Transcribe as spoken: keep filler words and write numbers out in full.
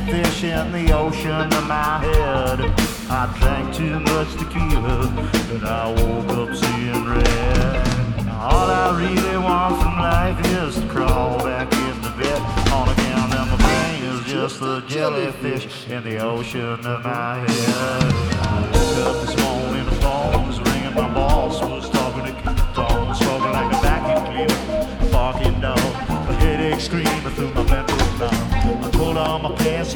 jellyfish in the ocean in my head. I drank too much tequila and I woke up seeing red. All I really want from life is to crawl back into bed. On account that my brain is just a jellyfish in the ocean of my head. I woke up this morning, the phone was ringing, my boss was talking to Tom, was talking like a vacuum cleaner, barking dog, a headache screaming through my mental now. I pulled on my pants.